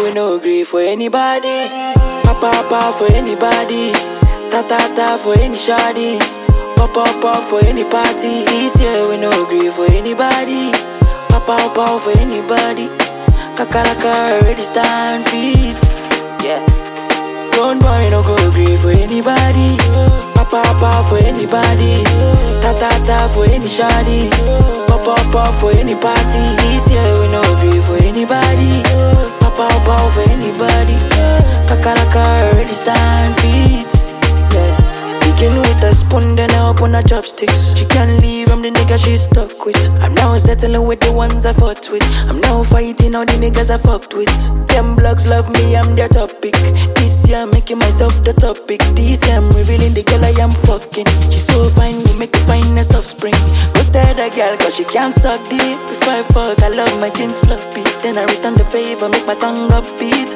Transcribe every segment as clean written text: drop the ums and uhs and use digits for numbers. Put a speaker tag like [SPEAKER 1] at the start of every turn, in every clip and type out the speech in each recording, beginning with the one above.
[SPEAKER 1] we no agree for anybody. Papa for anybody. Ta for any shoddy. Pop for any party. This year we no agree for anybody. Papa for anybody. Kakaraka already stand feet. Yeah. Don't boy no go agree for anybody. Papa for anybody. Ta for any shoddy. Pop for any party. This year we no agree for anybody. Papa for anybody. Kakaraka already stand feet. Yeah. Begin with a spoon, then I open her chopsticks. She can't leave, I'm the nigga she stuck with. I'm now settling with the ones I fought with. I'm now fighting all the niggas I fucked with. Them blogs love me, I'm their topic. This year I'm making myself the topic. This year I'm revealing the girl I am fucking. She's so fine, we make the finest offspring. Go stare the girl cause she can't suck deep. Before I fuck, I love my kin sloppy. Then I return the favor, make my tongue upbeat.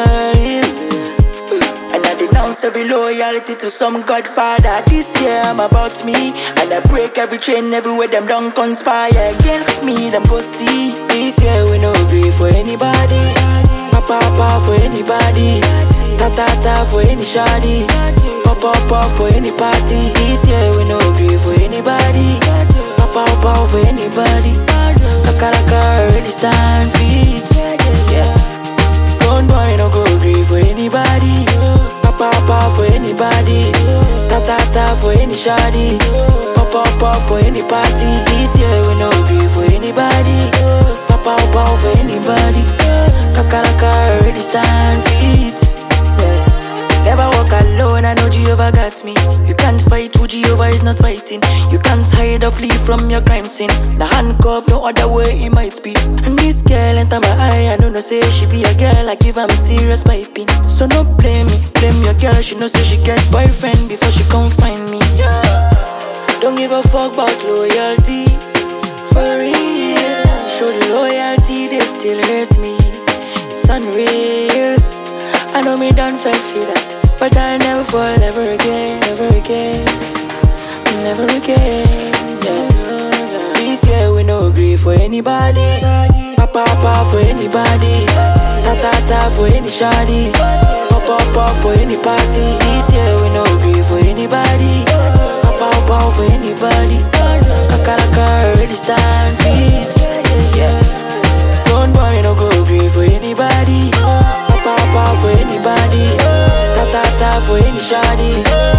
[SPEAKER 1] And I denounce every loyalty to some godfather. This year I'm about me. And I break every chain everywhere them don't conspire against me, them go see. This year we no agree for anybody. Papa for anybody. Ta for any shoddy. Pop for any party. This year we no agree for anybody. Papa for anybody. Kakaraka already stand feet. Yeah. Don't boy no go agree for anybody. Papa for anybody. Ta for any shoddy. Pop for any party. This year we no agree for anybody. Papa for anybody. Kakaraka already stand feet. Yeah. Never walk alone, I know Jehovah got me. You can't fight who Jehovah is not fighting. You can't hide or flee from your crime scene. The handcuff, no other way it might be. And this girl enter my eye, I don't know say she be a girl, I give her serious piping. So no blame me, blame your girl, she know say she get boyfriend before she come find me. Yeah. Don't give a fuck about loyalty, for real. Show the loyalty, they still hurt me. It's unreal. I know me done fell for that, but I'll never fall ever again, never again, never again. Yeah. This year we no agree for anybody. Papa for anybody. Ta for any shoddy. Pop for any party. This year we no agree for anybody. Papa for anybody. Kakaraka already stand feet. Yeah. Don't boy no go agree for anybody. Papa for anybody. Ta for any shoddy.